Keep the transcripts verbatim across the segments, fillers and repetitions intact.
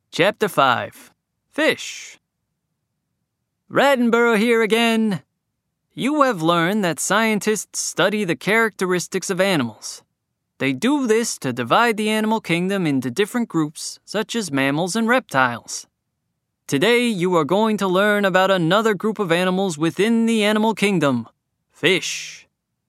Chapter five. Fish. Rattenborough here again. You have learned that scientists study the characteristics of animals. They do this to divide the animal kingdom into different groups, such as mammals and reptiles. Today, you are going to learn about another group of animals within the animal kingdom, fish.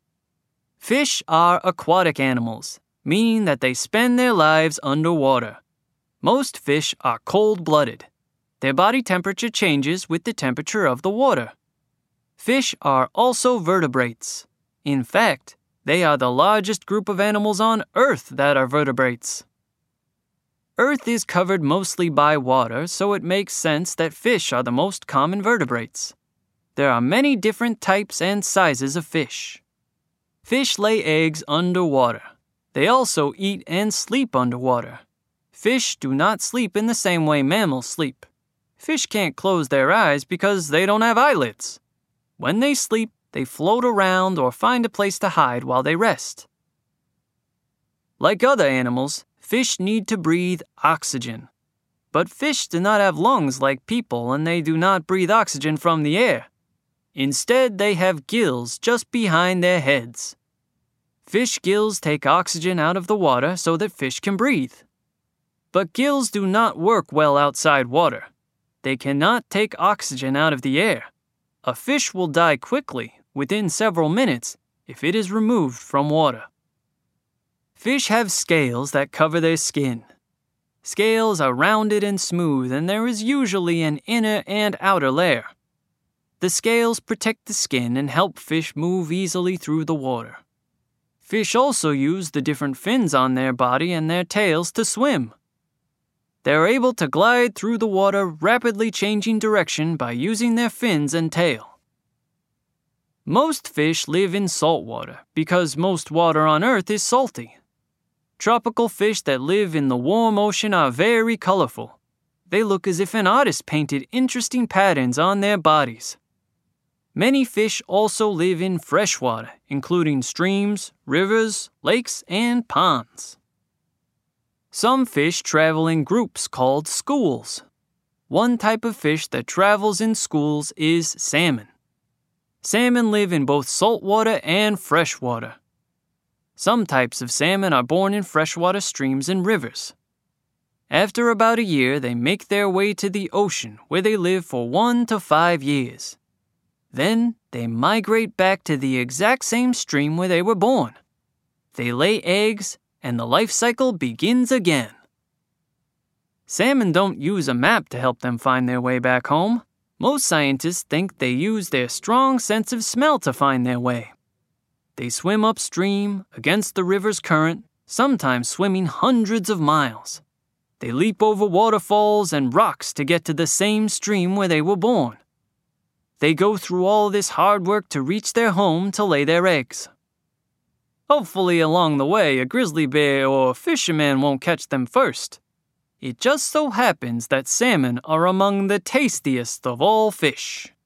Fish are aquatic animals, meaning that they spend their lives underwater. Most fish are cold-blooded. Their body temperature changes with the temperature of the water. Fish are also vertebrates. In fact, they are the largest group of animals on Earth that are vertebrates. Earth is covered mostly by water, so it makes sense that fish are the most common vertebrates. There are many different types and sizes of fish. Fish lay eggs underwater. They also eat and sleep underwater. Fish do not sleep in the same way mammals sleep. Fish can't close their eyes because they don't have eyelids. When they sleep, they float around or find a place to hide while they rest. Like other animals, fish need to breathe oxygen. But fish do not have lungs like people, and they do not breathe oxygen from the air. Instead, they have gills just behind their heads. Fish gills take oxygen out of the water so that fish can breathe. But gills do not work well outside water. They cannot take oxygen out of the air. A fish will die quickly, within several minutes, if it is removed from water. Fish have scales that cover their skin. Scales are rounded and smooth, and there is usually an inner and outer layer. The scales protect the skin and help fish move easily through the water. Fish also use the different fins on their body and their tails to swim. They are able to glide through the water, rapidly changing direction by using their fins and tail. Most fish live in salt water because most water on Earth is salty. Tropical fish that live in the warm ocean are very colorful. They look as if an artist painted interesting patterns on their bodies. Many fish also live in freshwater, including streams, rivers, lakes, and ponds. Some fish travel in groups called schools. One type of fish that travels in schools is salmon. Salmon live in both saltwater and freshwater. Some types of salmon are born in freshwater streams and rivers. After about a year, they make their way to the ocean where they live for one to five years. Then, they migrate back to the exact same stream where they were born. They lay eggs, and the life cycle begins again. Salmon don't use a map to help them find their way back home. Most scientists think they use their strong sense of smell to find their way. They swim upstream, against the river's current, sometimes swimming hundreds of miles. They leap over waterfalls and rocks to get to the same stream where they were born. They go through all this hard work to reach their home to lay their eggs. Hopefully along the way, a grizzly bear or a fisherman won't catch them first. It just so happens that salmon are among the tastiest of all fish.